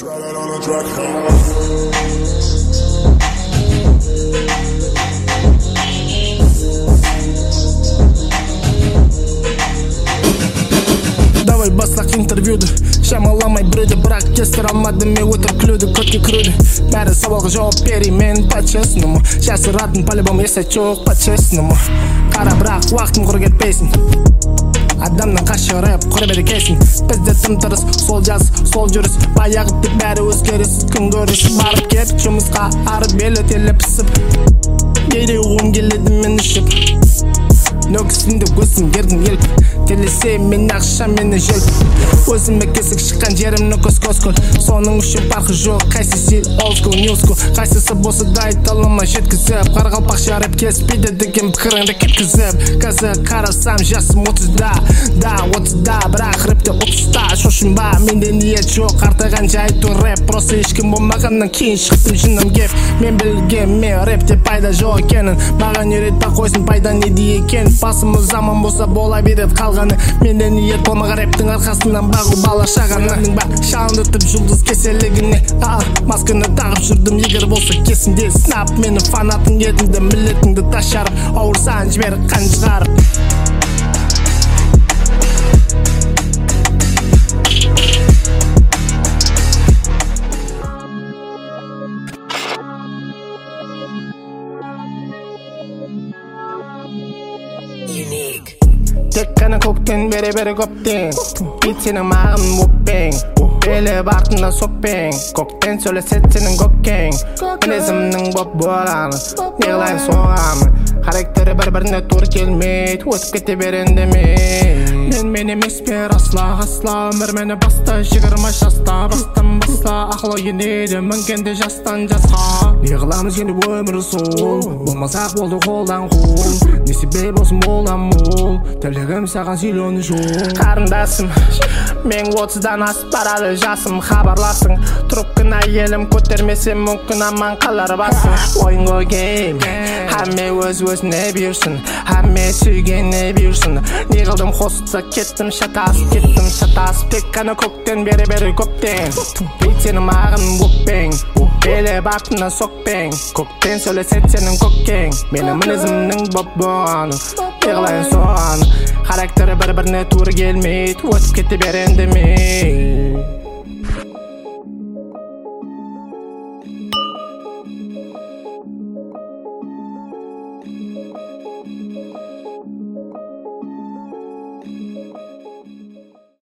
Давай баслақ интервьюді шамаламай біреуді, бірақ кестір алмады мен өтір күлуді, көтке кіруді. Бәрі сауалға жауап береймен по-честному, жасыратын по-любому есе жоқ по-честному. Қара бірақ уақытым құр кетпейсін, адамнан қашы рэп құр берекесін. Бізде тым тырыс, сол жаз, сол жүріс, баяғы тек бәрі өзгеріс, күн көріс. Барып кеп жұмысқа арып белі телі пісіп, кейде уым келеді мен ішіп. Нөкісінде көзім ердің еліп, телесе мен ақша мені желп. Өзіме кесік шыққан жерімні көз-көз-көл, соның үшін парқы жоқ, қайсысы old school, new school. Қайсысы болса да айталыма жеткізіп, қарғалпақ жарып кеспейді деген пікіріңді кеткізіп. Қазір қарасам жасым 30-да, да 30-да, бірақ рэпте 30-та. Шошынба, менде ниет жоқ, артыған жайту рэп, просто ешкім болмағаннан кейін шықтым жыным кеп. Мен білгем, мен рэпте пайда жоқ екенін, маған үйретпа қойсын пайда неде екен. Басымыз заман болса бола береді қалғаны, менде ниет болмаған рэптің арқасынан бағу бала шағаны. Шалындытып жұлдыз кеселігіне, масканы тағып жүрдім, егер болса кесінде снап. Мені фанатың едіңді, милетіңді ташарып, ауырсан жібер қан шығарып. Тек қана көктен бері көптен, бит сенің мағын өкпең, беліп артында соқпең. Көктен сөйлесет сенің көкең, мінезімнің боп боланы, неғылайын соғамын. Характері бір-біріне тур келмейді, өтіп кете берен демей. Мен емес бер асла, өмір мені баста, 20 жаста, бастан басла. Ақылы енеді, мінгенде жастан жасқа. Неғыламыз енді өмір сол, болмасақ болды қолдан қол. Не себеп болсын болам мол, тілегім саған зелені жол. Қарындасым, мен 30-дан асып барады жасым, хабарласың. Трубканы елім көтермесем мүмкін аман қалар басың. Ойын қойгейм, әме өз-өзіне бүйірсін, әме сүйгене бүйірсін. Неғылдым қосытса кеттім шатасып, тек қана көктен бері көптен. Бит сенің мағын өкпең, беліп артына соқпең. Көктен сөйлесет сенің көкең, менің мінезімнің боп болғаны, неғылайын соғаны. Характері бір-біріне тур келмейді, өтіп кете берен демей.